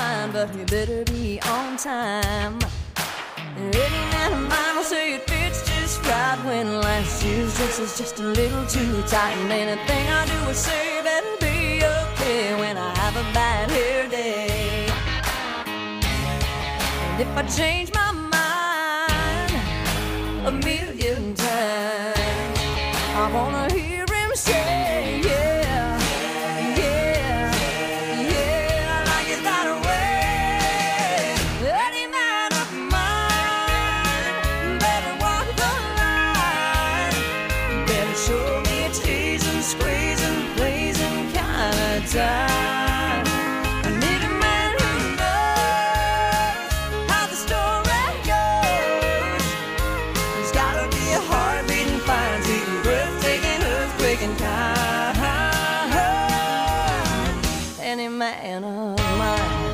mine, but you better be on time. Any man of mine will say it fits just right when last year's dress is just a little too tight. And anything I do or say better be okay when I have a bad hair day. And if I change my mind a million times, I wanna hear him say, yeah, yeah, yeah, I like it that way. Any man of mine better walk the line, better show me a teasing, squeezing, pleasing kind of time. I need a man who knows how the story goes. There's gotta be a heart beating fine, sweet, breathtaking, earthquaking kind. Any man of mine.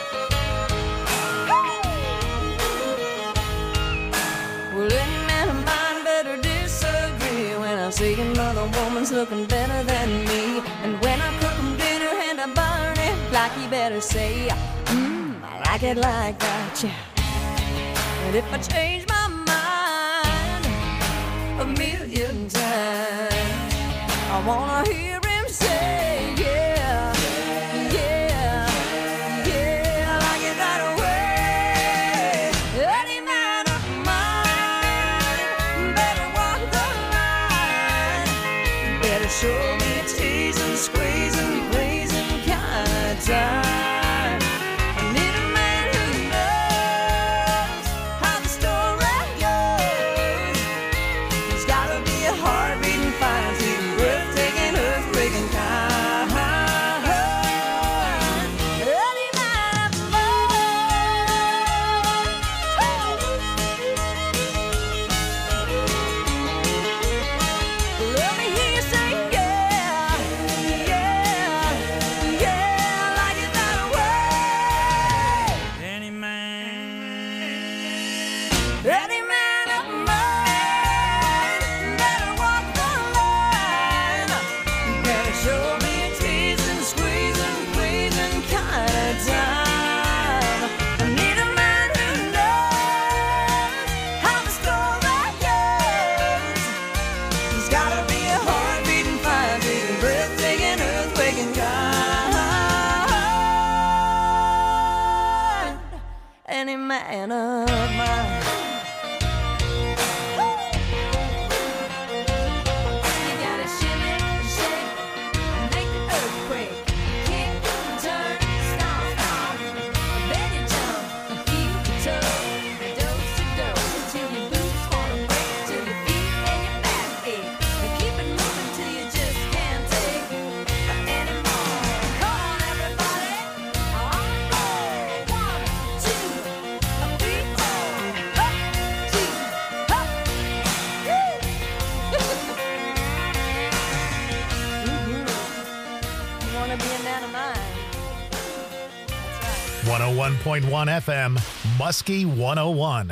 Well, any man of mine better disagree when I see another woman's looking better than me. And when I cook him dinner and I burn it, like he better say, I like it like that, yeah. And if I change my mind a million times, I wanna hear him say, yeah, yeah, yeah, I like it that way. Any man of mine better walk the line, better show me a teasing, squeezing, pleasing kind of time. I need a man who knows how the story goes. There's gotta be a heart beating fine, sweet, breathtaking, earthquaking kind. Any man of mine. Let me hear you say, yeah, yeah, yeah, I like it that way. Any man. Any man of mine better walk the line, better show me a teasing, squeezing, pleasing kind of time. I need a man who knows how the story goes. There's gotta be a heart beating fine, beating, breathtaking, earthquaking kind. Any man of mine. You gotta shimmy, shake, and make the earthquake. Kick, turn, stomp, then you jump, heel to toe, dose to dose, till your boots wanna break, till your feet and your back ache. And keep it moving till you just can't take anymore. Come on, everybody, on the floor. 1, 2, 3, 4. Up, 2, up. Woo! You wanna be a man of mine? That's right. 101.1 FM, Muskie 101.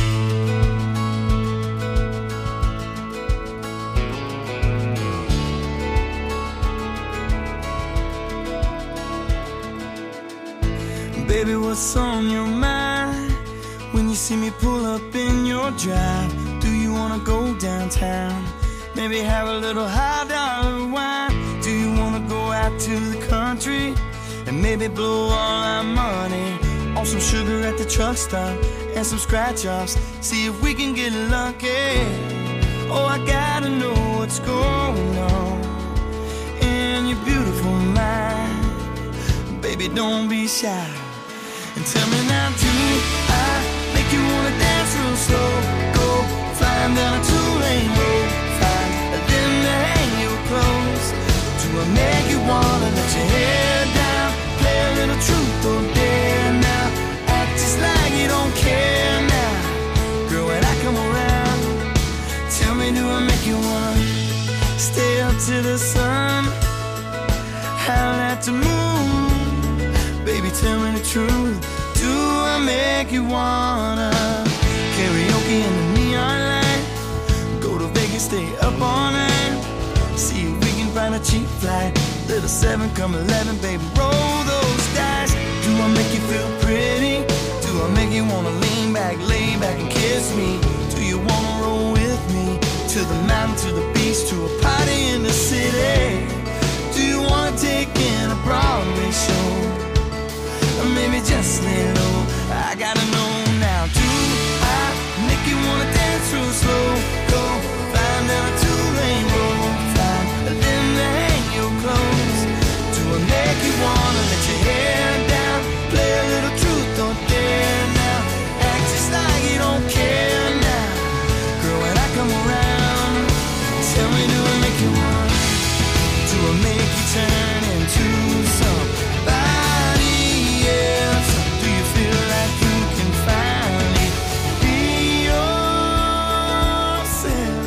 Baby, what's on your mind when you see me pull up in your drive? Do you wanna go downtown? Maybe have a little high dollar wine? Do you wanna go out to the country and maybe blow all our money on some sugar at the truck stop and some scratch offs? See if we can get lucky. Oh, I gotta know what's going on in your beautiful mind. Baby, don't be shy. And tell me now, do I make you wanna dance real slow? Go flying down a 2-lane road, find them to hang you close. Do I make you wanna let your hair down, play a little truth or dare now? Act just like you don't care now, girl. When I come around, tell me, do I make you wanna stay up to the sun, howl at the moon? Baby, tell me the truth. Do I make you wanna karaoke in the neon light? Go to Vegas, stay up all night. See if we can find a cheap flight. Little 7, come 11, baby, roll those dice. Do I make you feel pretty? Do I make you wanna lean back, lay back and kiss me? Do you wanna roll with me to the mountain, to the beach, to a party in the city? Do you wanna take in a Broadway show? Or maybe just lay low? I gotta know now. Do I make you wanna dance real slow? Go flying down a two-lane road, flying and then hang your clothes. Do I make you wanna let your hair down, play a little truth or dare now, act just like you don't care now? Girl, when I come around, tell me, do I make you wanna? Do I make you turn into somebody else? Do you feel like you can finally be yourself?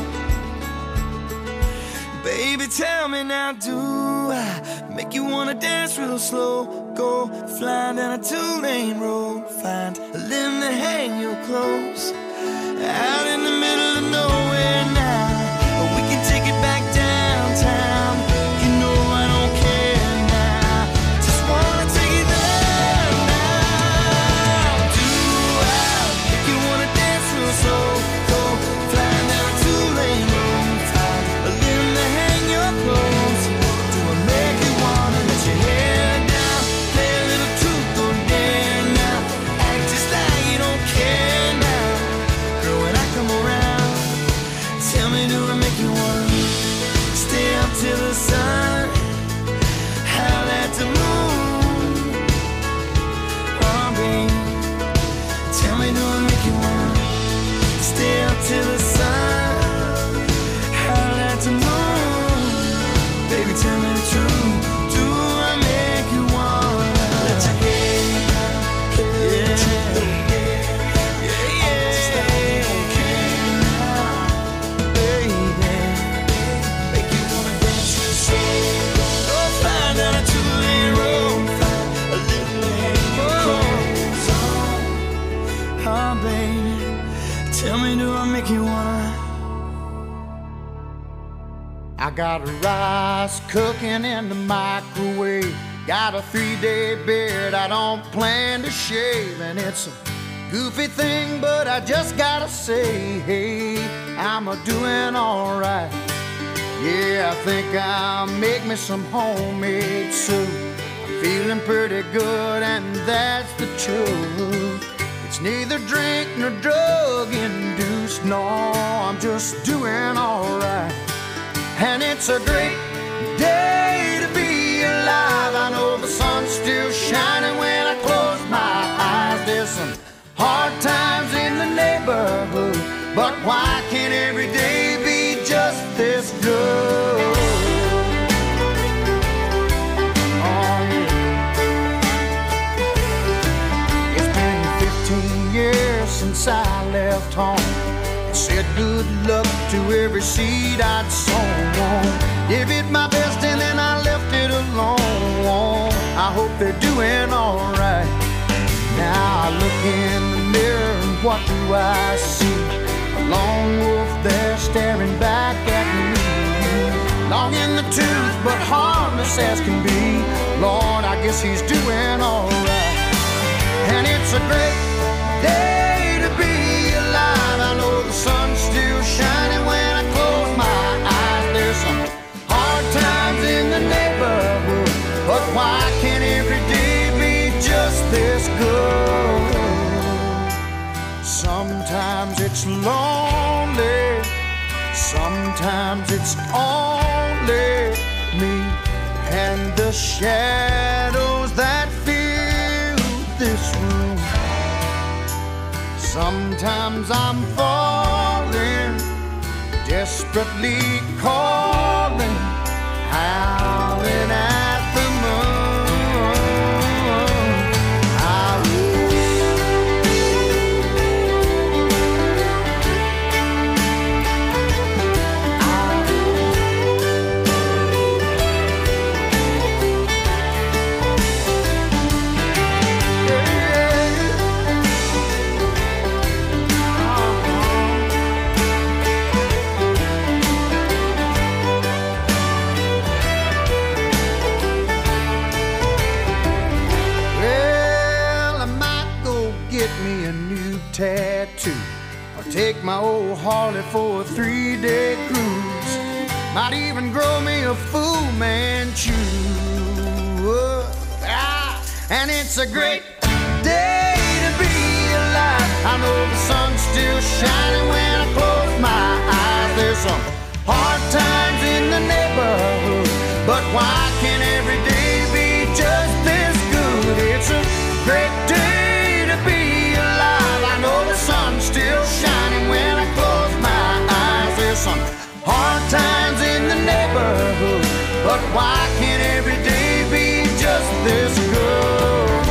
Baby, tell me now, do I make you wanna dance real slow? Go flying down a two-lane road, find a limb to hang your clothes, out in the middle of nowhere now. We can take it back downtown. You know I don't care now. Just wanna take it there now. Do I make you wanna dance real slow? Go flying down a two-lane road, find a limb to hang your clothes. Do I make you wanna let your hair down, play a little truth or dare now, act just like you don't care now? Girl, when I come around, tell me, do I make you wanna stay up till the sun, howl at the moon? Oh, babe, tell me, do I make you wanna stay up till the sun, howl at the moon? Baby, tell me the truth. Do I make you wanna let your hair down, play a little truth or dare? Yeah, okay now, baby. Make you wanna dance real slow. Go flying down a two-lane road, find a little hang your clothes on. Oh, baby, tell me, do I make you wanna? I got rice cooking in the microwave. Got a 3-day beard I don't plan to shave. And it's a goofy thing, but I just gotta say, hey, I'm a-doing alright. Yeah, I think I'll make me some homemade soup. I'm feeling pretty good, and that's the truth. It's neither drink nor drug-induced. No, I'm just doing alright. And it's a great day to be alive. I know the sun's still shining when I close my eyes. There's some hard times in the neighborhood, but why can't every day be just this good? Oh, yeah. It's been 15 years since I left home. Said good luck to every seed I'd sown. Give it my best and then I left it alone. I hope they're doing alright. Now I look in the mirror and what do I see? A lone wolf there staring back at me. Long in the tooth but harmless as can be. Lord, I guess he's doing alright. And it's a great day to be alive. I know the sun's still shining when I close my eyes. There's some hard times in the neighborhood, but why can't every day be just this good? Sometimes it's lonely, sometimes it's only me and the shadows that fill this room. Sometimes I'm falling, desperately calling, howling at the moon. too. Or take my old Harley for a 3-day cruise. Might even grow me a Fu Manchu. And it's a great day to be alive. I know the sun's still shining when I close my eyes. There's some hard times in the neighborhood, but why can't every day be just this good? It's a great day to be alive. I know the sun's still shining when I close my eyes. There's some hard times in the neighborhood, but why can't every day be just this good?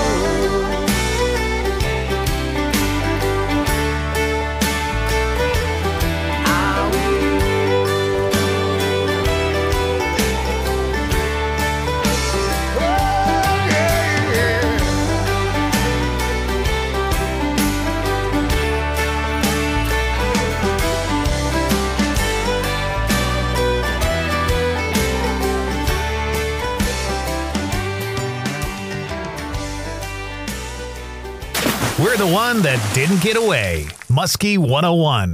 We're the one that didn't get away. Muskie 101.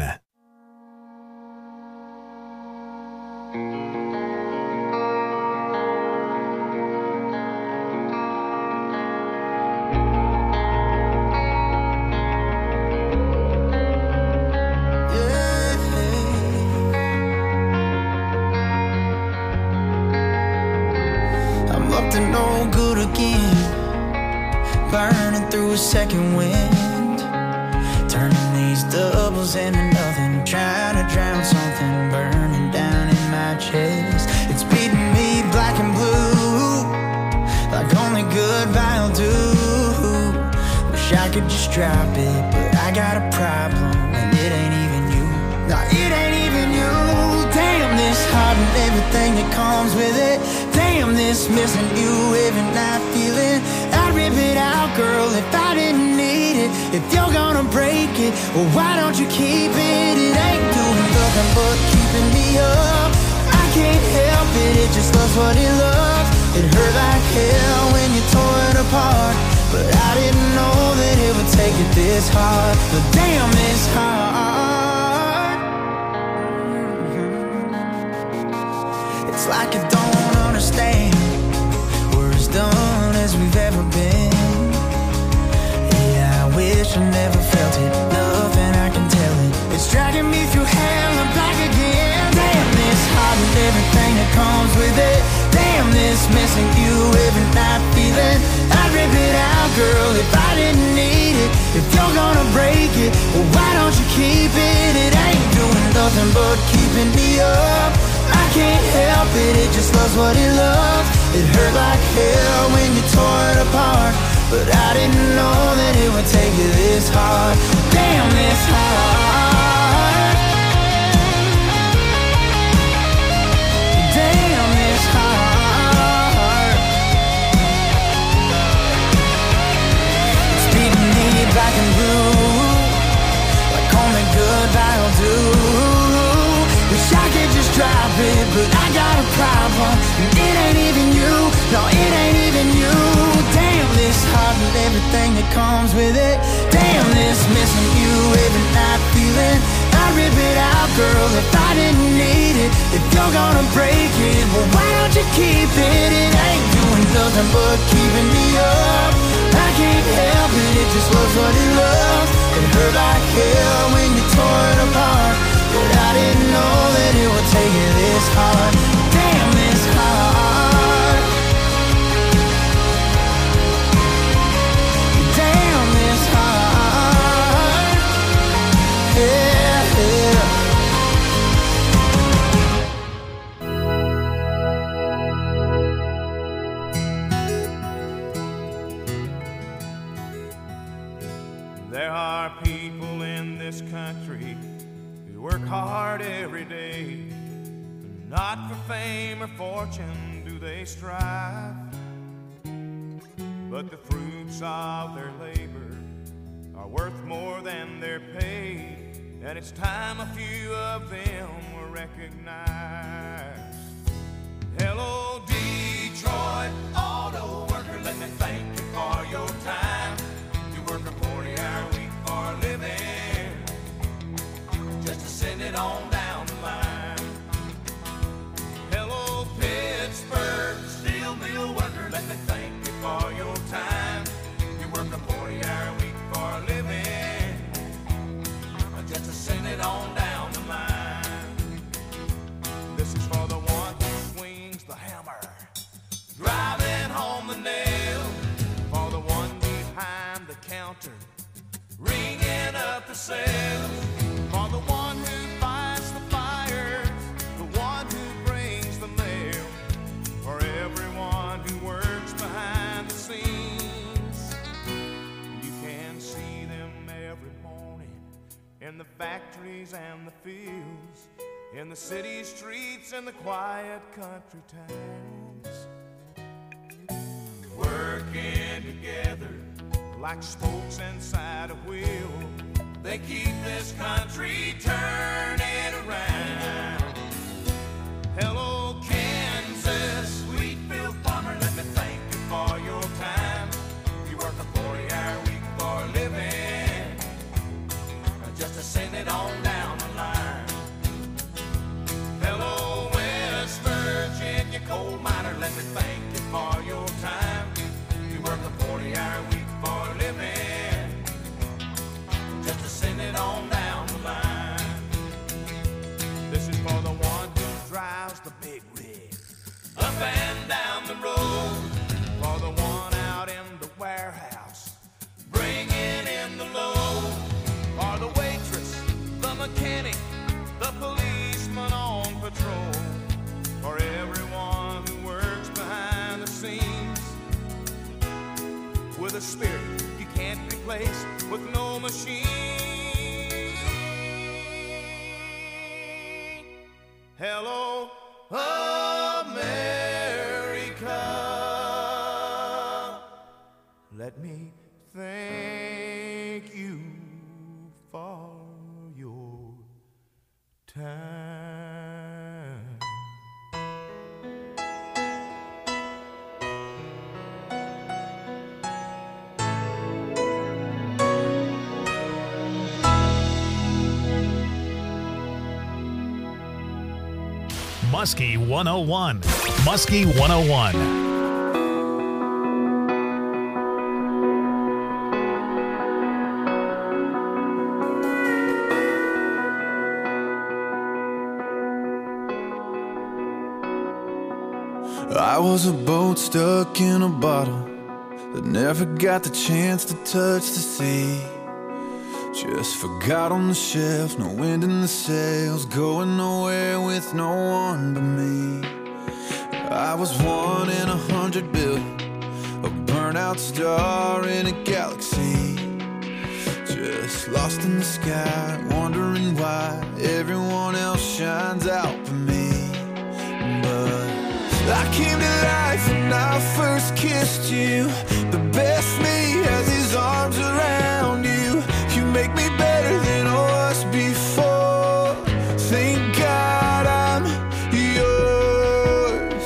I'm up to no good again. Burning through a second wind, turning these doubles into nothing, trying to drown something burning down in my chest. It's beating me black and blue, like only goodbye will do. Wish I could just drop it, but I got a problem, and it ain't even you. No, it ain't even you. Damn this heart and everything that comes with it. Damn this missing you every night feeling. I'd rip it out, girl, if I didn't need it. If you're gonna break it, well, why don't you keep it? It ain't doing nothing but keeping me up. I can't help it, it just loves what it loves. It hurt like hell when you tore it apart, but I didn't know that it would take it this hard. But damn, it's hard. It's like I don't understand. We're as done as we've ever been. Yeah, I wish I never felt it. Nothing I can tell it. It's dragging me through hell and back again. Damn this heart and everything that comes with it. Damn this missing you every night feeling. I'd rip it out, girl, if I didn't need it. If you're gonna break it, well, why don't you keep it? It ain't doing nothing but keeping me up. I can't help it, it just loves what it loves. It hurt like hell when you tore it apart, but I didn't know that it would take you this hard. Damn this hard. Damn this hard. It's beating me black and blue, like only goodbye will do. Wish I could just drop it, but I got a problem, and it ain't even you. No, it ain't even you. Damn this heart and everything that comes with it. Damn this missing you every night feeling. I'd rip it out, girl, if I didn't need it. If you're gonna break it, well, why don't you keep it? It ain't doing nothing but keeping me up. I can't help it, it just loves what it loves. It hurt like hell when you tore it apart, but I didn't know that it would take it this hard. Damn this hard. Damn this hard. Yeah, yeah. There are people in this country who work hard every day. Not for fame or fortune do they strive, but the fruits of their labor are worth more than they're paid, and it's time a few of them were recognized. Hello, Detroit auto worker, let me thank you for your time. To work a 40-hour week for a living. says, for the one who fights the fires, the one who brings the mail, for everyone who works behind the scenes. You can see them every morning in the factories and the fields, in the city streets and the quiet country towns, working together like spokes inside a wheel. They keep this country turning around. Hello, Kansas, Wheatfield farmer, let me thank you for your time. You work a 40-hour week for a living, just to send it on down the line. Hello, West Virginia coal miner, let me thank you for your time. You work a 40-hour week for a living, just to send it on down the line. This is for the one who drives the big rig up and down the road, for the one out in the warehouse bringing in the load, for the waitress, the mechanic, the policeman on patrol, for everyone who works behind the scenes, with a spirit you can't replace with no machine. Hello, America. Let me thank you for your time. Muskie 101. Muskie 101. I was a boat stuck in a bottle that never got the chance to touch the sea. Just forgot on the shelf, no wind in the sails, going nowhere with no one but me. I was 1 in 100 billion, a burnout star in a galaxy. Just lost in the sky, wondering why everyone else shines out for me. But I came to life when I first kissed you. The best me has his arms around you. You make me better than I was before. Thank God I'm yours.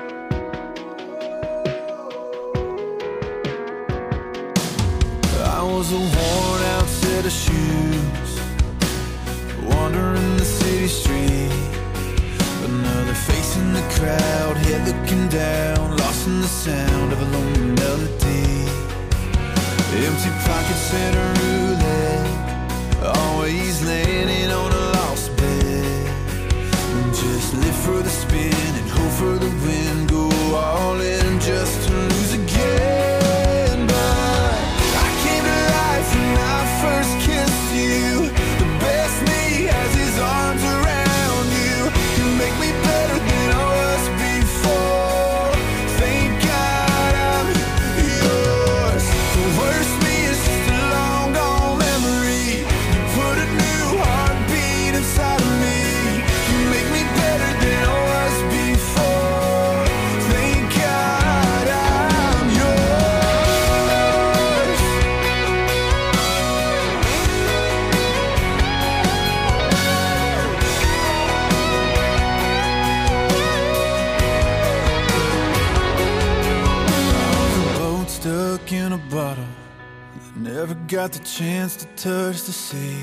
I was a worn out set of shoes, wandering the city street. Another face in the crowd, head looking down, lost in the sound of a lonely melody. Empty pockets and a roulette, always landing on a lost bet. Just live for the spin and hope for the win, go all in just to lose again. But I came to life when I first kissed you. The best me has his arms around you. You make me better than I was before. Thank God I'm yours. The worst me is just a long gone memory. You put a new heartbeat inside of me. You make me better than I was before. Thank God I'm yours. I was a boat stuck in a bottle that never got the chance to touch the sea.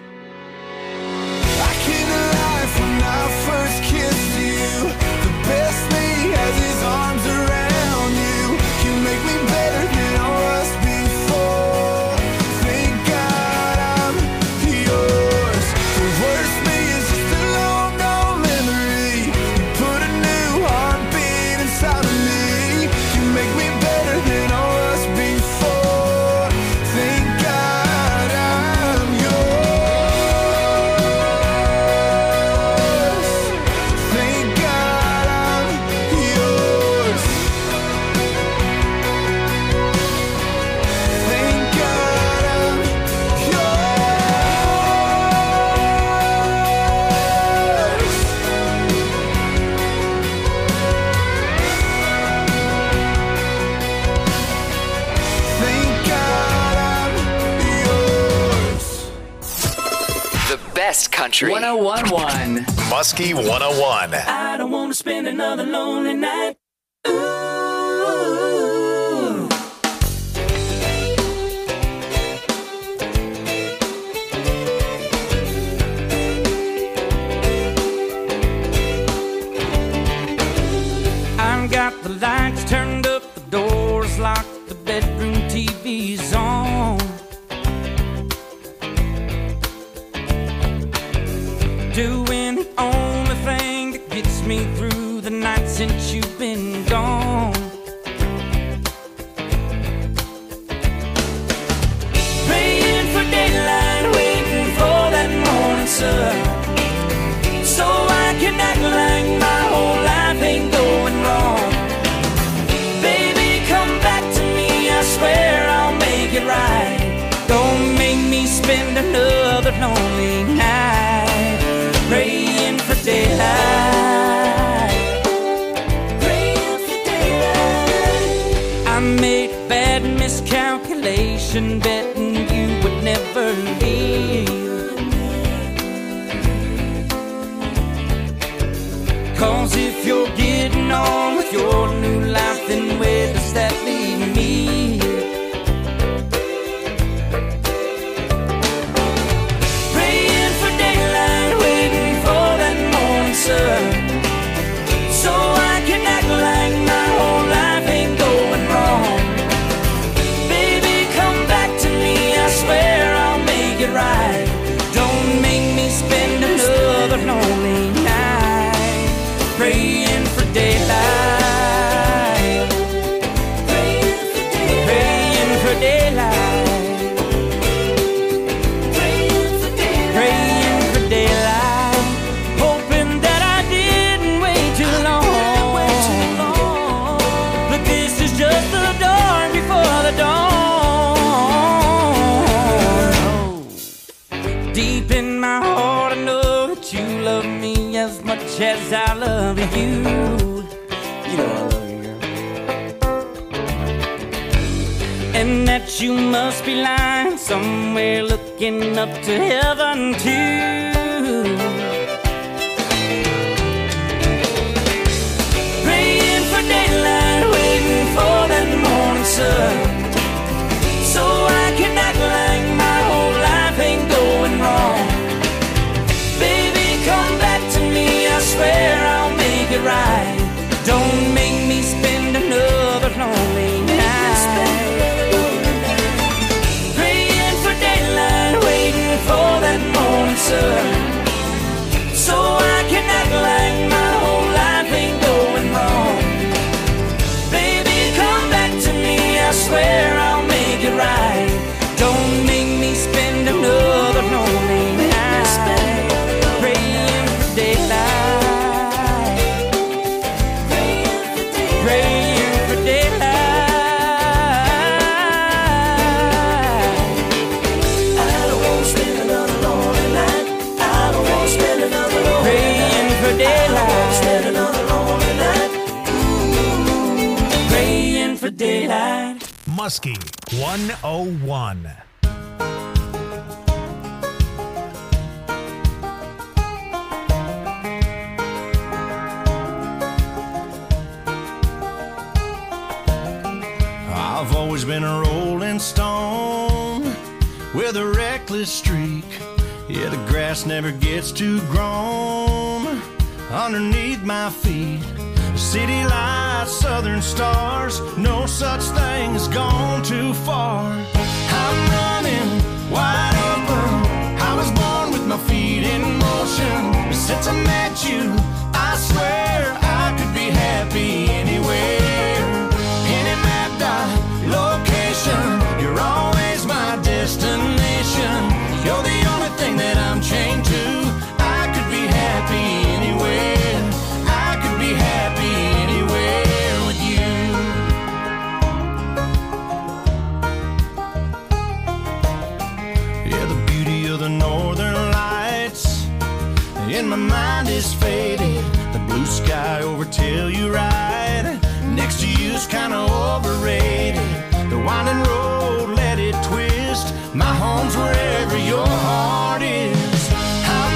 I came to life when I first kissed you. The best me has his arms around you. You make me better than I was before. Thank God I'm yours. The worst me is just a long gone memory. You put a new heartbeat inside of me. You make me better than I was before. Thank God I'm yours. best country. 101.1. Muskie 101. I don't want to spend another lonely night. I've got the lights turned up, the doors locked, the bedroom TV's on. Doing the only thing that gets me through the night since you've been gone. Praying for daylight, waiting for that morning sun, so I can act like my whole life ain't going wrong. Baby, come back to me, I swear I'll make it right. Don't make me spend another lonely night praying for daylight, praying for daylight. I made a bad miscalculation, betting you would never leave. 'Cause if you're getting on with your new life, then where does that leave me? Praying for daylight, waiting for that morning sun, so I can act like my whole life ain't going wrong. Baby, come back to me, I swear I'll make it right. Don't make me spend another lonely night praying for daylight, praying for daylight, praying for daylight, praying for daylight, praying for daylight, hoping that I didn't wait too long. But this is just the dawn before the dawn. Deep in my heart, I know that you love me as much as I love you. You know I love you, girl. And that you must be lying somewhere looking up to heaven too. Praying for daylight, waiting for that morning sun, so I can act like my whole life ain't going wrong. Baby, come back to me, I swear I'll make it right. Don't make me spend another lonely night praying for daylight, waiting for that morning sun, so I can act like my whole life ain't going wrong. Baby, come back to me, I swear I'll make it right. Don't make me spend another lonely night praying for daylight, praying for daylight. I don't want to spend another lonely night. I don't want to spend another lonely night praying for daylight. I don't want to spend another lonely night praying for daylight. Muskie 101. I've always been a rolling stone with a reckless streak. Yeah, the grass never gets too grown underneath my feet. City lights, southern stars, no such thing as gone too far. I'm running wide open. I was born with my feet in motion. Since I met you, I swear I could be happy anywhere. Any map dot location, you're always my destination. You're the only thing that I'm chained to. I could be happy anywhere. I could be happy anywhere with you. Yeah, the beauty of the northern lights in my mind is faded. The blue sky over Telluride next to you's kinda overrated. The winding road, let it twist. My home's wherever your heart is. I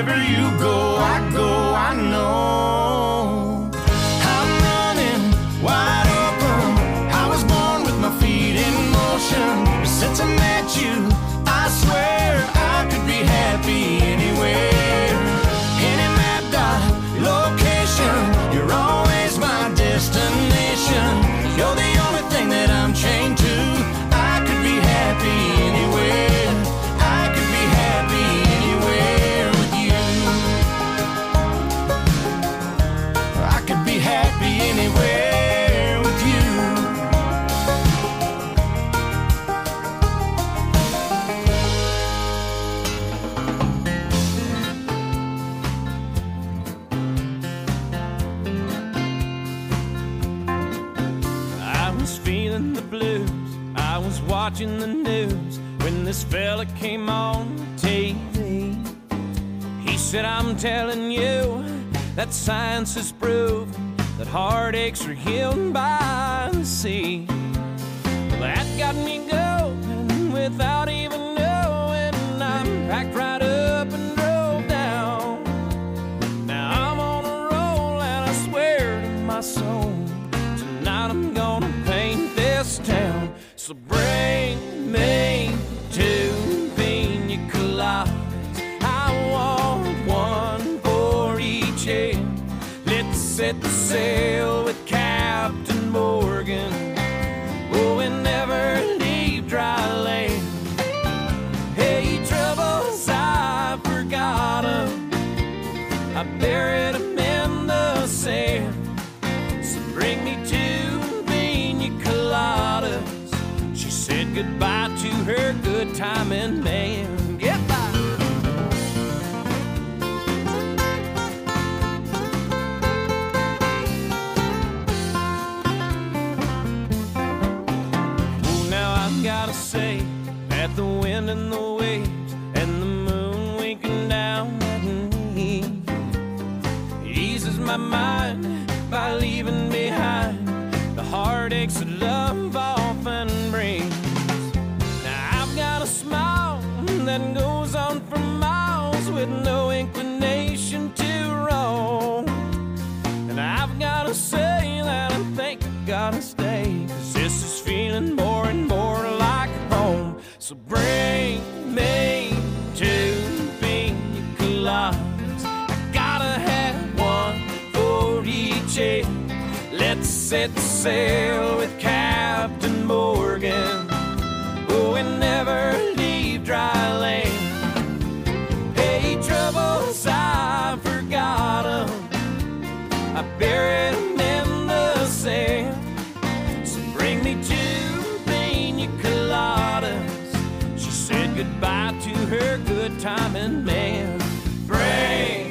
Wherever you go, I know. I'm running wide open. I was born with my feet in motion. Since I met you, I swear I could be happy anywhere. Any mapped out location, you're always my destination. You're the only thing that I'm chained to. I could be happy anywhere. I could be happy anywhere with you. I could be happy anywhere with you. I was feeling the blues, I was watching the news when this fella came on TV. He said, I'm telling you that science has proved that heartaches are healed by the sea. Well, that got me going without even knowing. I packed right up and drove down. Now I'm on a roll and I swear to my soul, tonight I'm gonna paint this town. So bring me two pina coladas. I want one for each head. Let's set the sail with Captain Morgan. Oh, and never leave dry land. Hey, troubles, I forgot 'em. I buried 'em in the sand. So bring me two pina coladas. She said goodbye to her good timing man. Goodbye. Oh, now I've gotta say that the wind and the waves and the moon winking down at me eases my mind by leaving behind the heartaches that love often brings. Now I've got a smile that goes on for miles with no inclination to roam. And I've gotta say that I think I gotta stay, 'cause this is feeling more and more like home. So bring me two pina coladas. I gotta have one for each head. Let's set sail with Captain Morgan. Oh, and never leave dry land. Hey, troubles, I forgot 'em. I buried 'em in the sand. So bring me two pina coladas. She said goodbye to her good timing man. Bring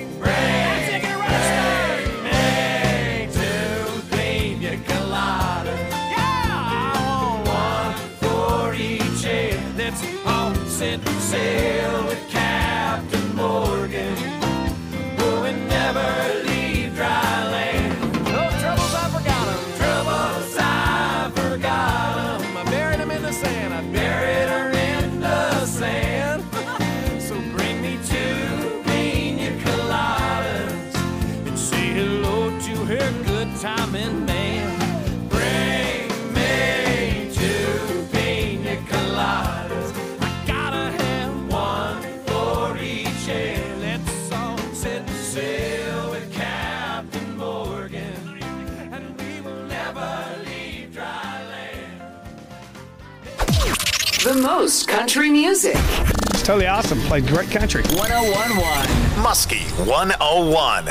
me two pina coladas. Yeah, I want one for each head. Let's all set sail with Captain Morgan. Oh, and never leave dry land. No troubles, I forgot 'em. Troubles, I forgot 'em. I buried 'em in the sand. I buried her in the sand. So bring me two pina coladas and say hello to her good timing man. Bring me two pina coladas. I gotta have one for each head. Let's all set sail with Captain Morgan, and we will never leave dry land. The most country music. It's totally awesome. Played great country. 1011. Muskie 101.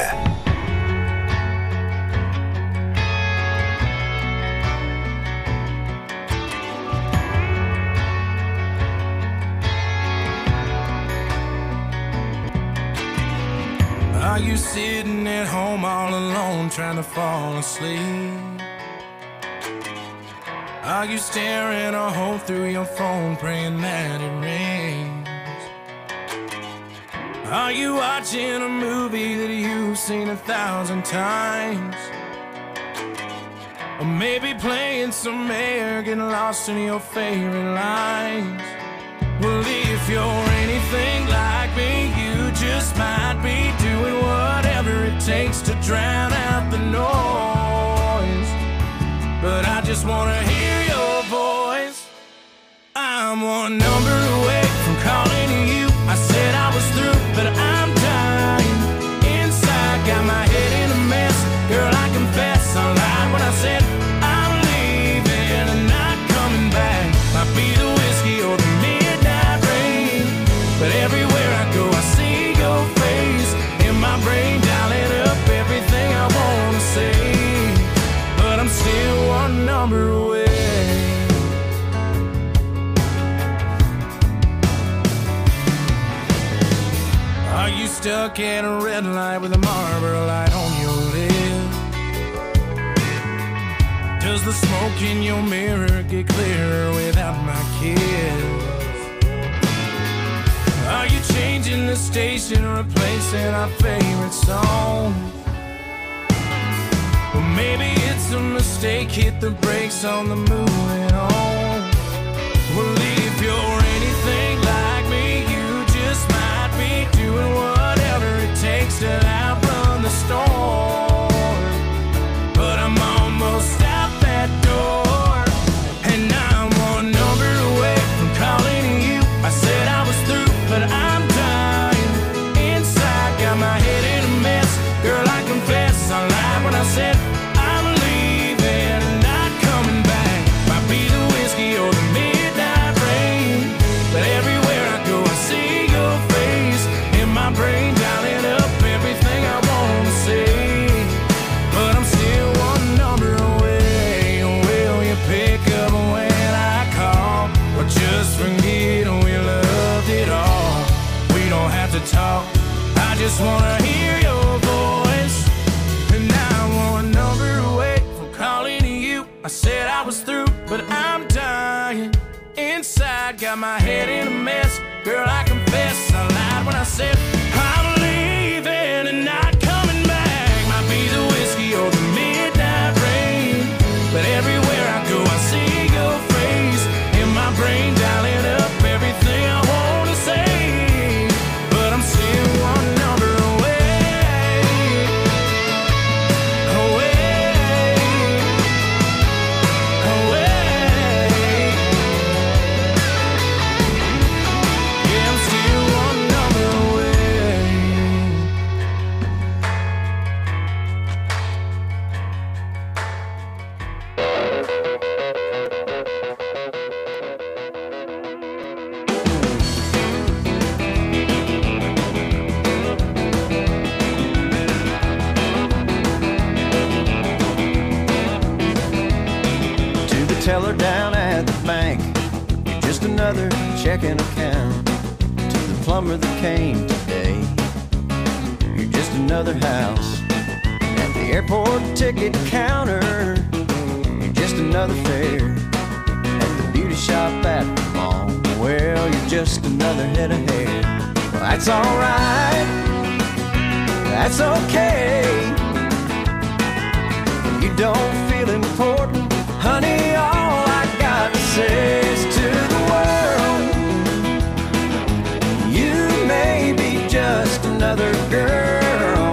Are you sitting at home all alone trying to fall asleep? Are you staring a hole through your phone praying that it rains? Are you watching a movie that you've seen 1,000 times? Or maybe playing some air, getting lost in your favorite lines? Well, if you're anything like me, you just might be drown out the noise, but I just wanna hear your voice. I'm one number away from calling you. I said I was through, but I'm dying inside. Got my head in a mess. Girl, I confess I lied when I said I'm leaving and not coming back. Might be the whiskey or the midnight rain, but everywhere I go I see your face in my brain, dialing up everything I wanna say, but I'm still one number away. Are you stuck at a red light with a Marlboro light on your lip? Does the smoke in your mirror get clearer without my kiss? Are you changing the station, replacing our favorite song? Well, maybe it's a mistake, hit the brakes on the moving on. Well, if you're anything like me, you just might be doing whatever it takes to outrun the storm. But I'm almost out that door, and I'm one number away from calling you. I said I was through, but I'm dying inside. Got my head in a mess. Girl, I confess I lied when I said I'm leaving and not coming back. Might be the whiskey or the midnight rain, but everywhere I go I see your face in my brain, dialing up everything I wanna say, but I'm still one number away. Will you pick up when I call, or just forget we loved it all? We don't have to talk, I just wanna hear your voice, and I'm one number away from calling you. I said I was through, but I'm dying inside. Got my head in a mess. Girl, I confess I lied when I said I'm leaving and not coming back. Might be the whiskey or the midnight rain, but everywhere I go I see your face in my brain, dialing up everything I wanna say, but I'm still one number away. Away, away. Yeah, I'm still one number away. To the teller down at the bank, you're just another checking account. To the plumber that came today, you're just another house. At the airport ticket counter, you're just another fare. At the beauty shop at the mall, well, you're just another head of hair. Well, that's alright, that's okay. You don't feel important, honey, all I got to say is to the world, you may be just another girl,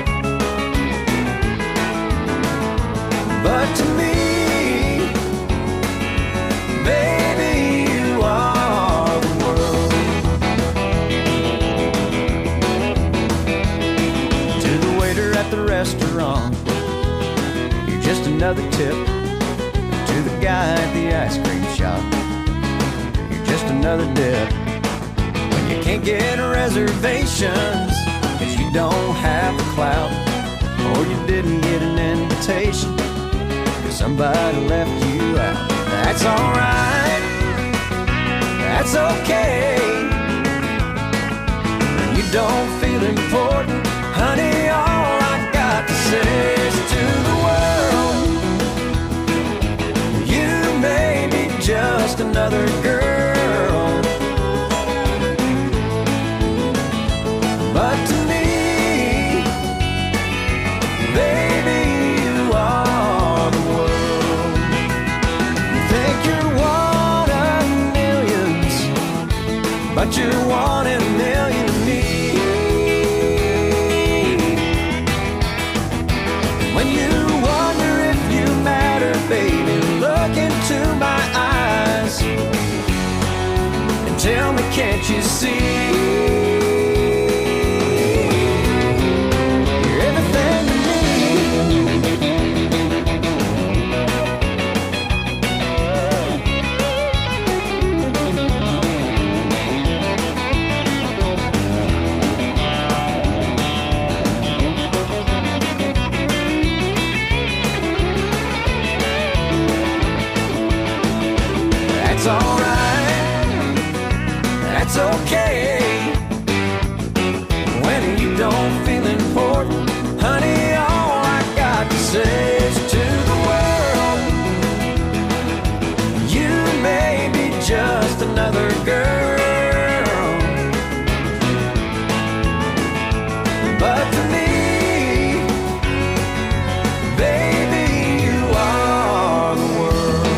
but to me, baby, you are the world. To the waiter at the restaurant, you're just another tip. To the guy at the ice cream shop, you're just another dip. When you can't get reservations, 'cause you don't have the clout, or you didn't get an invitation, 'cause somebody left you out. That's alright, that's okay. When you don't feel important, honey, all I got to say is to the world, you may be just another girl, but to me, baby, you are the world. You think you're one of millions, but you're one in a million to me. can't you see? You're everything to me. That's alright, that's okay. When you don't feel important, honey, all I got to say is to the world, you may be just another girl, but to me, baby, you are the world.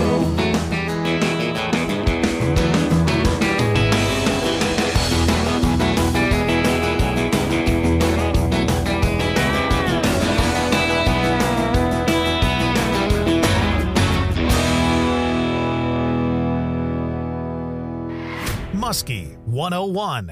Muskie 101.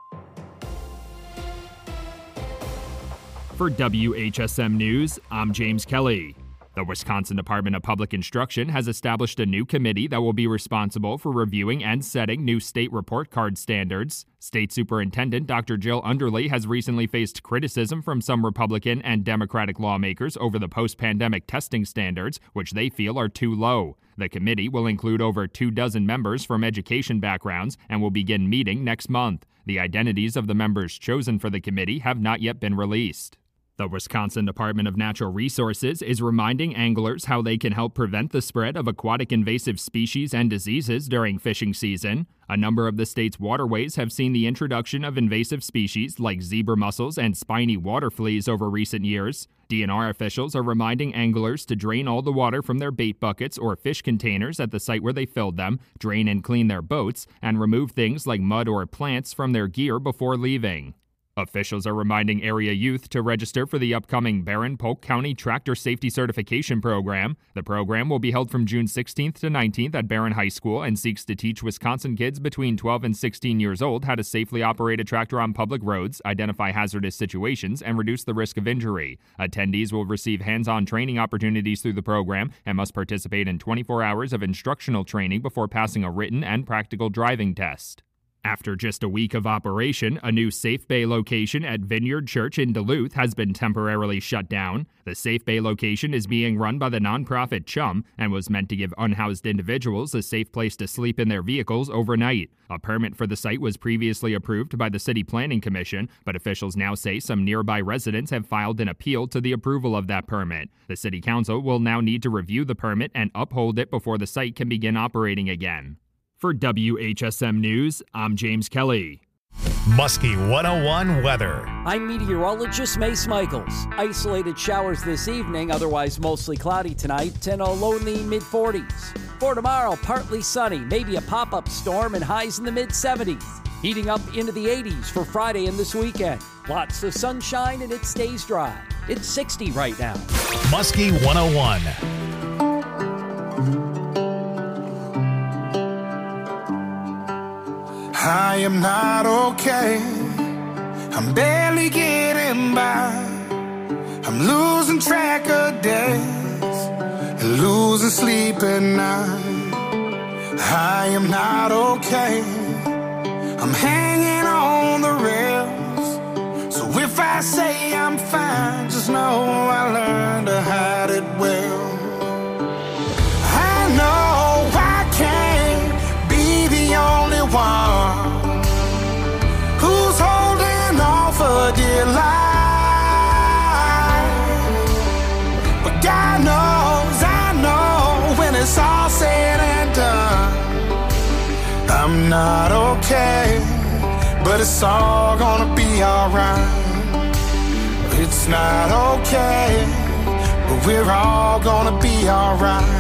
For WHSM News, I'm James Kelly. The Wisconsin Department of Public Instruction has established a new committee that will be responsible for reviewing and setting new state report card standards. State Superintendent Dr. Jill Underly has recently faced criticism from some Republican and Democratic lawmakers over the post-pandemic testing standards, which they feel are too low. The committee will include over 24 members from education backgrounds and will begin meeting next month. The identities of the members chosen for the committee have not yet been released. The Wisconsin Department of Natural Resources is reminding anglers how they can help prevent the spread of aquatic invasive species and diseases during fishing season. A number of the state's waterways have seen the introduction of invasive species like zebra mussels and spiny water fleas over recent years. DNR officials are reminding anglers to drain all the water from their bait buckets or fish containers at the site where they filled them, drain and clean their boats, and remove things like mud or plants from their gear before leaving. Officials are reminding area youth to register for the upcoming Barron Polk County Tractor Safety Certification Program. The program will be held from June 16th to 19th at Barron High School and seeks to teach Wisconsin kids between 12 and 16 years old how to safely operate a tractor on public roads, identify hazardous situations, and reduce the risk of injury. Attendees will receive hands-on training opportunities through the program and must participate in 24 hours of instructional training before passing a written and practical driving test. After just a week of operation, a new Safe Bay location at Vineyard Church in Duluth has been temporarily shut down. The Safe Bay location is being run by the nonprofit Chum and was meant to give unhoused individuals a safe place to sleep in their vehicles overnight. A permit for the site was previously approved by the City Planning Commission, but officials now say some nearby residents have filed an appeal to the approval of that permit. The City Council will now need to review the permit and uphold it before the site can begin operating again. For WHSM News, I'm James Kelly. Muskie 101 weather. I'm meteorologist Mace Michaels. Isolated showers this evening, otherwise mostly cloudy tonight, and a low in the mid-40s. For tomorrow, partly sunny, maybe a pop-up storm, and highs in the mid-70s. Heating up into the 80s for Friday and this weekend. Lots of sunshine and it stays dry. It's 60 right now. Muskie 101. I am not okay. I'm barely getting by. I'm losing track of days and losing sleep at night. I am not okay. I'm hanging on the rails. So if I say I'm fine, just know I learned to hide it well. I know I can't be the only one who's holding on for dear life. But God knows, I know, when it's all said and done, I'm not okay, but it's all gonna be alright. It's not okay, but we're all gonna be alright.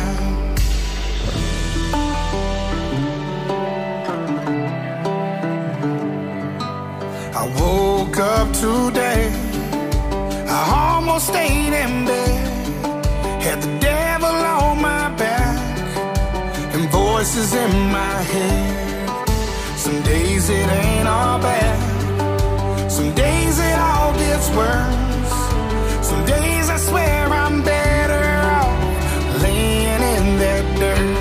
I woke up today, I almost stayed in bed, had the devil on my back and voices in my head. Some days days it ain't all bad. Some days it all gets worse. Some days I swear I'm better off laying in that dirt.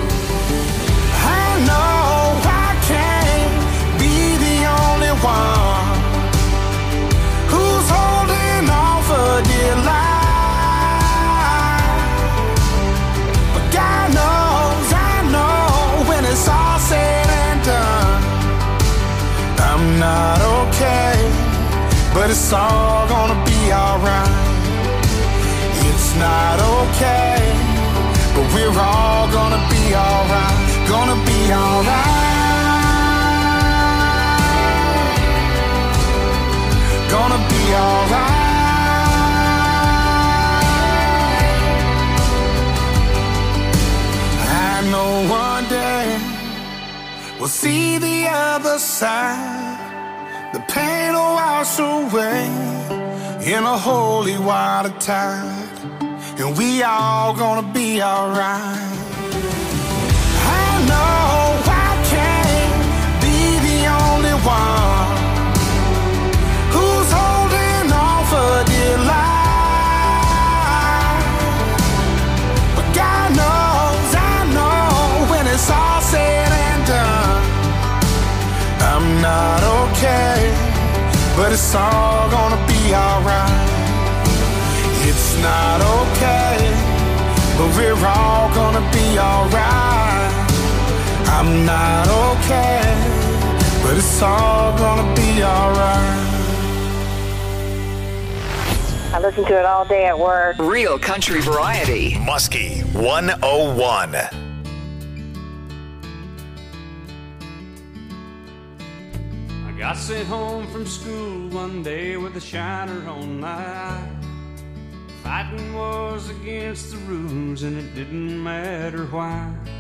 I know I can't be the only one who's holding on for dear life. But God knows, I know, when it's all said and done, I'm not okay, but it's all gonna be alright. It's not okay, but we're all gonna be alright. Gonna be alright. Gonna be alright. I know one day we'll see the other side. The pain will wash away in a holy water tide, and we all gonna be alright. I know I can't be the only one who's holding on for dear life. But God knows, I know, when it's all said and done, I'm not okay, but it's all gonna be alright. It's not okay, but we're all gonna be alright. I'm not okay, but it's all gonna be alright. I listen to it all day at work. Real country variety. Muskie 101. I sent home from school one day with a shiner on my eye. Fighting was against the rules and it didn't matter why.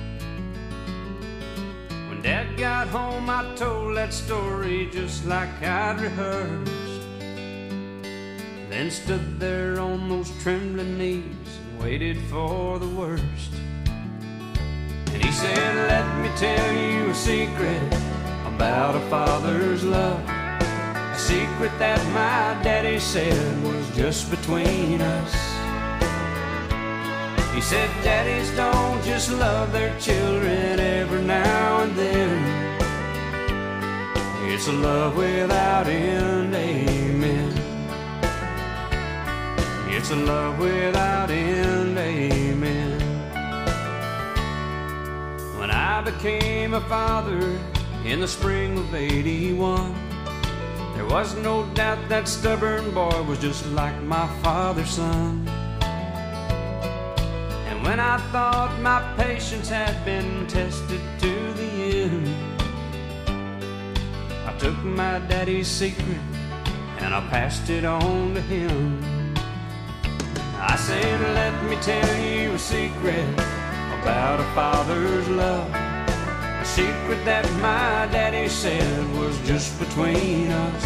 When Dad got home I told that story just like I'd rehearsed. Then stood there on those trembling knees and waited for the worst. And he said, let me tell you a secret about a father's love, a secret that my daddy said was just between us. He said daddies don't just love their children every now and then. It's a love without end, amen. It's a love without end, amen. When I became a father in the spring of '81, there was no doubt that stubborn boy was just like my father's son. And when I thought my patience had been tested to the end, I took my daddy's secret and I passed it on to him. I said, let me tell you a secret about a father's love, a secret that my daddy said was just between us.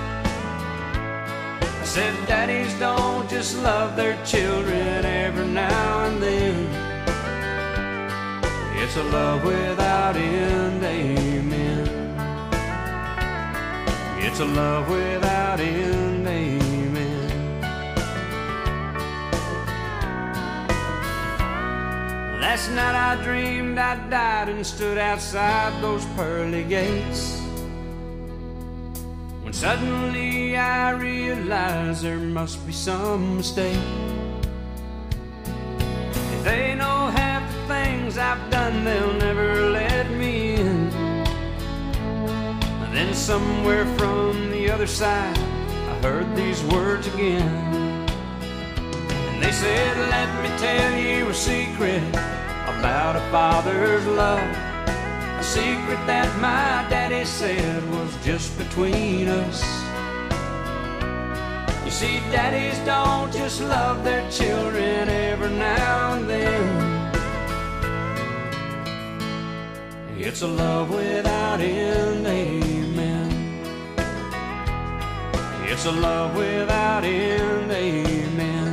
I said daddies don't just love their children every now and then. It's a love without end, amen. It's a love without end, amen. Last night I dreamed I died and stood outside those pearly gates, when suddenly I realized there must be some mistake. If they know half the things I've done, they'll never let me in. And then somewhere from the other side I heard these words again. And they said, let me tell you a secret about a father's love, a secret that my daddy said was just between us. You see, daddies don't just love their children every now and then. It's a love without end, amen. It's a love without end, amen.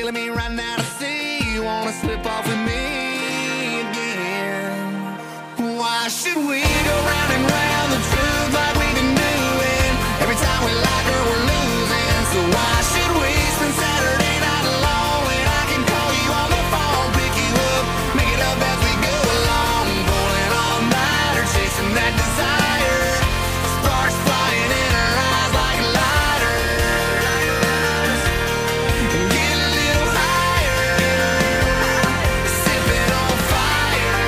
killing me right now to see you wanna slip off with me again. Why should we go round and round the truth like we've been doing? Every time we like her, we're losing. So why should we spend Saturday night alone when I can call you on the phone, pick you up, make it up as we go along, pulling all nighter, chasing that desire, sparks flying in our eyes like lighters, and get a little higher, sipping on fire.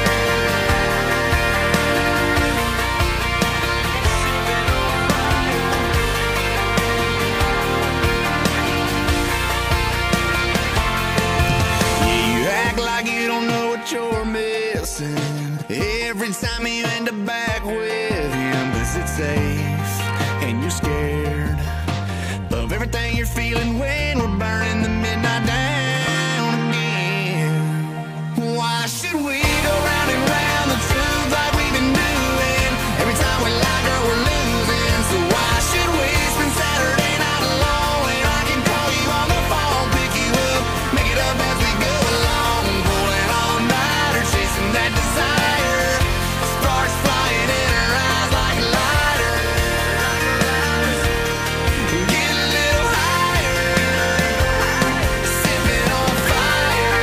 You act like you don't know what you're missing every time you end up back with him. Is it safe? And you're scared of everything you're feeling when we're burning the midnight down again. Why should we go round and round the truth like we've been doing? Every time we like her, we're losing. So why should we spend Saturday night alone when I can call you on the phone, pick you up, make it up as we go along, pulling all nighter, chasing that desire, sparks flying in our eyes like lighters, get a little higher, sipping on fire.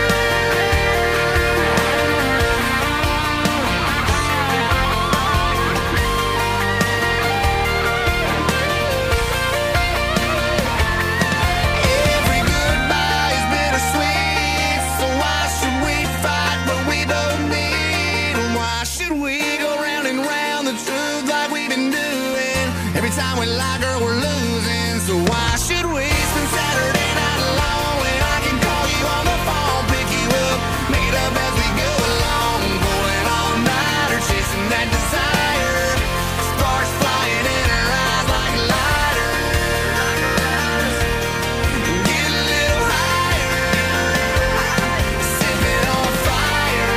Every goodbye is bittersweet, so why should we fight what we both need? And why should we go round and round the truth like we've been doing? Every time we like her, we're losing. So why should we spend Saturday night alone when I can call you on the phone, pick you up, make it up as we go along, pulling all nighter, chasing that desire, sparks flying in our eyes like lighters, get a little higher, sipping on fire.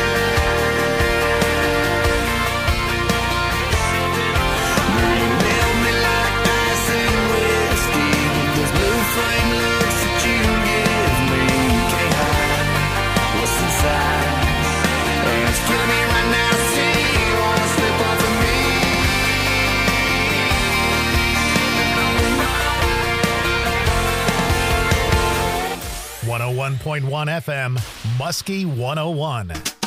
Girl, you melt me like ice and whiskey. Those blue flame looks that you give me, can't hide what's inside. And it's killing me right now to see you wanna slip off of me. 101.1 FM, Muskie 101.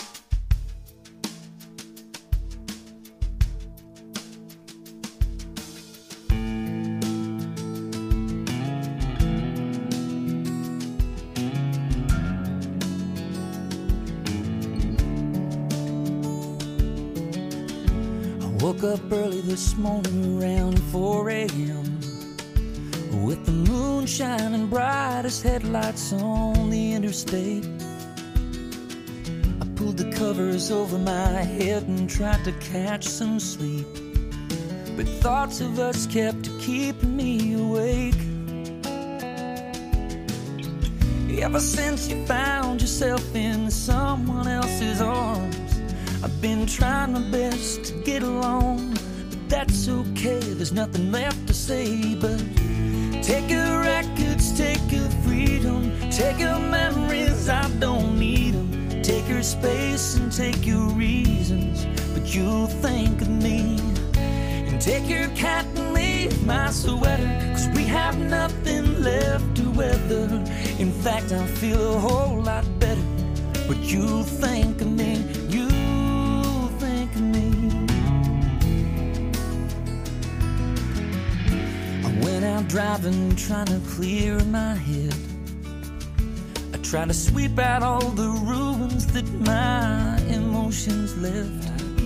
I woke up early this morning around 4 a.m. with the moon shining bright as headlights on the interstate. I pulled the covers over my head and tried to catch some sleep, but thoughts of us kept keeping me awake. Ever since you found yourself in someone else's arms, I've been trying my best to get along, but that's okay, there's nothing left to say but take your records, take your freedom, take your memories, I don't need them. Take your space and take your reasons, but you'll think of me. And take your cat and leave my sweater, 'cause we have nothing left to weather. In fact, I feel a whole lot better, but you'll think of me, you'll think of me. I went out driving, trying to clear my head. I tried to sweep out all the ruins that my emotions left.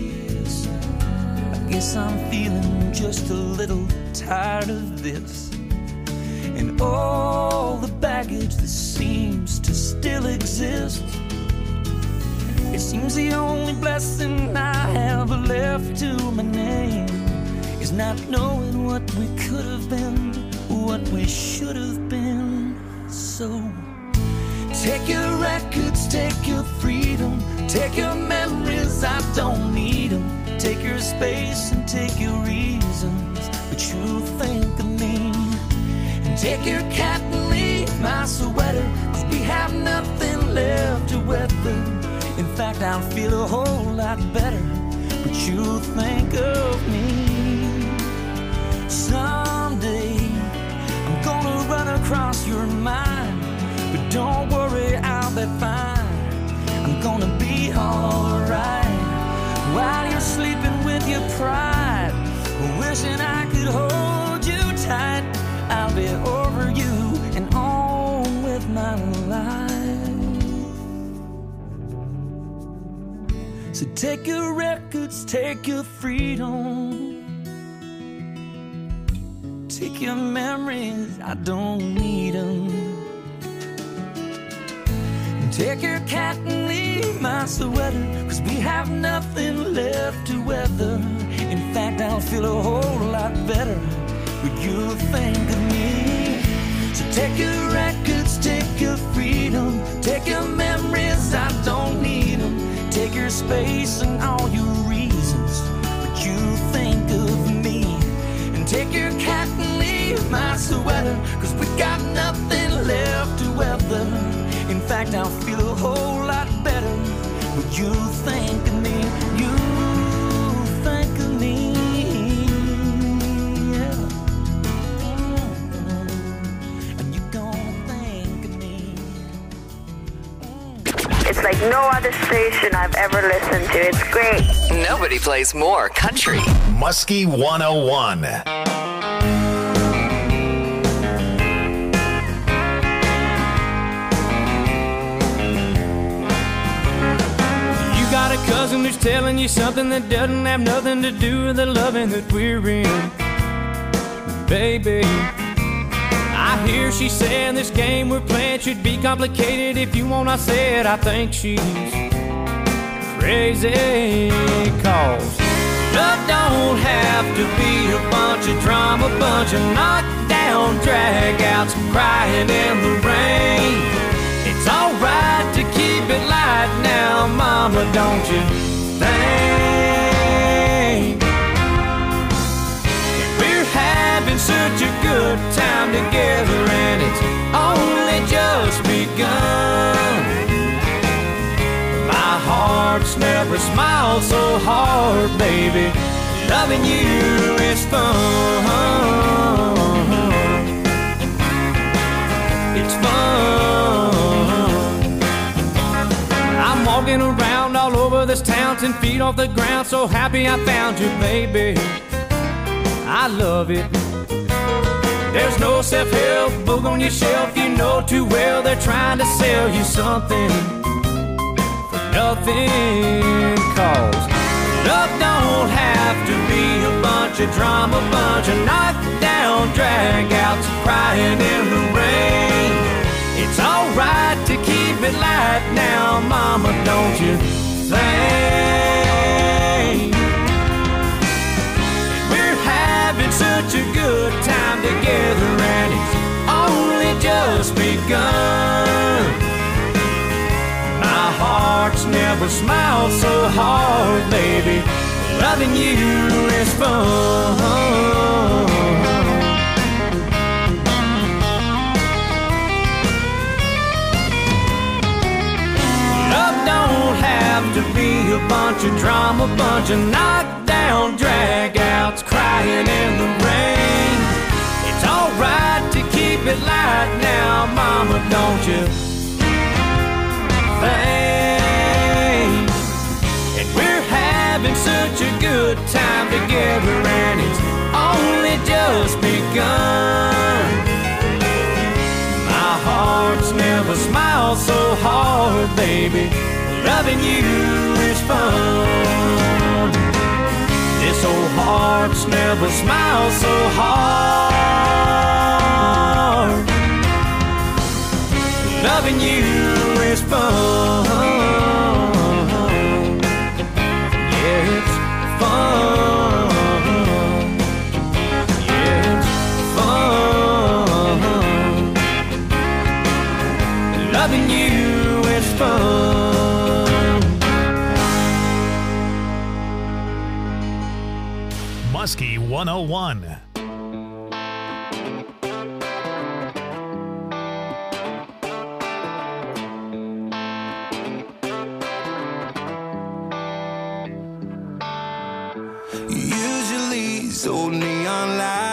I guess I'm feeling just a little tired of this, and all the baggage that seems to still exist. It seems the only blessing I have left to my name is not knowing what we could have been, what we should have been. So take your records, take your freedom, take your memories, I don't need them. Take your space and take your reasons, but you think of me. And take your cat and leave my sweater, 'cause we fact, I'll feel a whole lot better, but you'll think of me. Someday, I'm gonna run across your mind, but don't worry, I'll be fine. I'm gonna be alright while you're sleeping with your pride, wishing I could hold you tight. I'll be over you and on with my life. So take your records, take your freedom, take your memories, I don't need them. Take your cat and leave my sweater, 'cause we have nothing left to weather. In fact, I'll feel a whole lot better when you think of me. So take your records, take your freedom, take your memories, I don't need them. Take your space and all your reasons, but you think of me. And take your cat and leave my sweater, 'cause we got nothing left to weather. In fact, I'll feel a whole lot better when you think of me. You think of me, yeah. And you gonna think of me. It's like no other station I've ever listened to. It's great. Nobody plays more country. Muskie 101. Got a cousin who's telling you something that doesn't have nothing to do with the loving that we're in. Baby, I hear she saying this game we're playing should be complicated. If you want, I said I think she's crazy. 'Cause love don't have to be a bunch of drama, bunch of knockdown drag-outs, crying in the rain. It's alright to keep it light now, mama, don't you think? We're having such a good time together, and it's only just begun. My heart's never smiled so hard, baby. Loving you is fun. It's fun. I'm walking around all over this town, 10 feet off the ground, so happy I found you, baby. I love it. There's no self-help book on your shelf, you know too well they're trying to sell you something for nothing. 'Cause love don't have to be a bunch of drama, bunch of knockdown drag-outs, crying in the rain. It's alright to keep it light now, mama, don't you think? We're having such a good time together, and it's only just begun. My heart's never smiled so hard, baby. Loving you is fun. To be a bunch of drama, bunch of knockdown drag-outs, crying in the rain. It's alright to keep it light now, mama, don't you think? And we're having such a good time together, and it's only just begun. My heart's never smiled so hard, baby. Loving you is fun. This old heart's never smiled so hard. Loving you is fun. Yeah, it's fun. Yeah, it's fun. Loving you is fun. Muskie 101.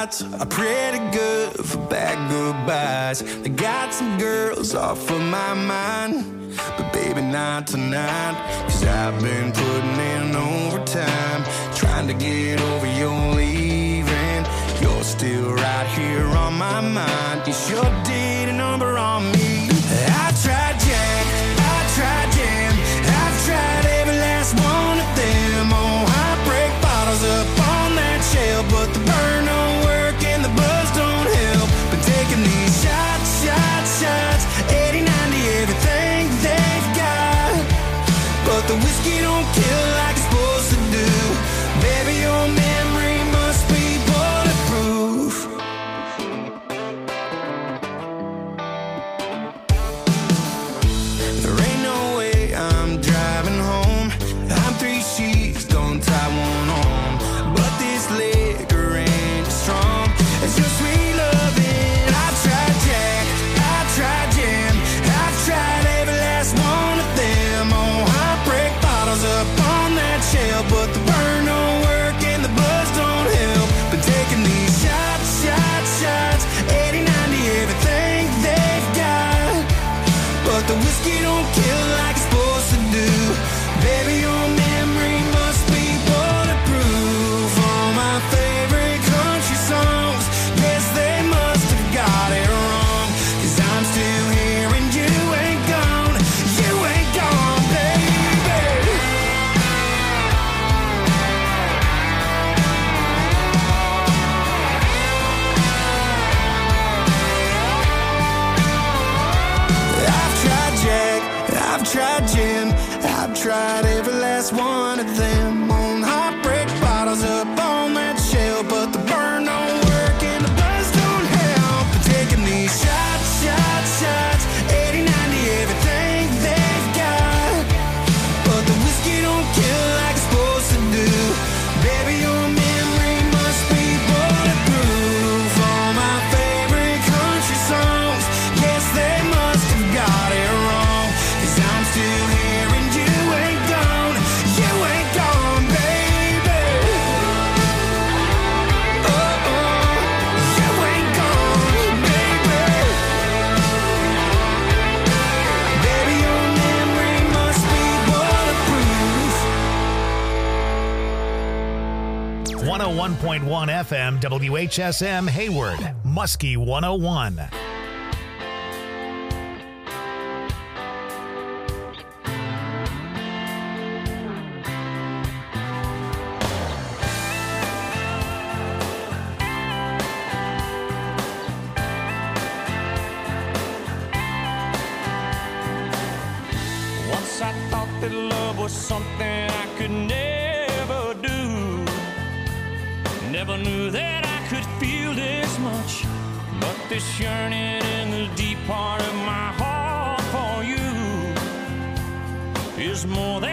nights are pretty good for bad goodbyes. I got some girls off of my mind, but baby not tonight. 'Cause I've been putting in overtime, trying to get over your leaving. You're still right here on my mind. You sure did a number on me. I've tried Jack, I've tried Jam, I've tried every last one of them. Oh, heartbreak bottles up on that shelf, but the burn don't work and the buzz don't help. Been taking these shots, shots, shots, 80, 90, everything they've got, but the whiskey don't kill like it's supposed to do. Baby, your memory must be bulletproof. There ain't no way I'm driving home. I'm 3 sheets, don't tie one on, but this liquor ain't strong. It's your sweet loving. I've tried Jack, I've tried Jam, I've tried every last one of them. Oh, heartbreak bottles up on that shelf, but the burn don't work and the buzz don't help. Been taking these shots, shots, shots, 80, 90, everything they've got, but the whiskey don't kill like it's supposed to do. Baby, your memory must be bulletproof. All my favorite country songs, yes, they must have got it wrong. 'Cause I'm still here and you ain't gone, you ain't gone, baby. I've tried Jack, I've tried Jim, I've tried every last one of them. On heartbreak bottles up on that shelf, but the burn don't work and the buzz don't help. Been taking these shots, shots, shots, 80, 90, everything they've got, but the whiskey don't kill like it's supposed to do. Baby, your memory must be bulletproof. All my favorite country songs, yes, they must have got it wrong. 'Cause I'm still here and you ain't gone, you ain't gone, baby. Oh, oh, you ain't gone, baby. Baby, your memory must be bulletproof. 101.1 FM WHSM Hayward, Muskie 101. Once I thought that love was something I could never do. Never knew that I could feel this much, but this yearning in the deep part of my heart for you is more than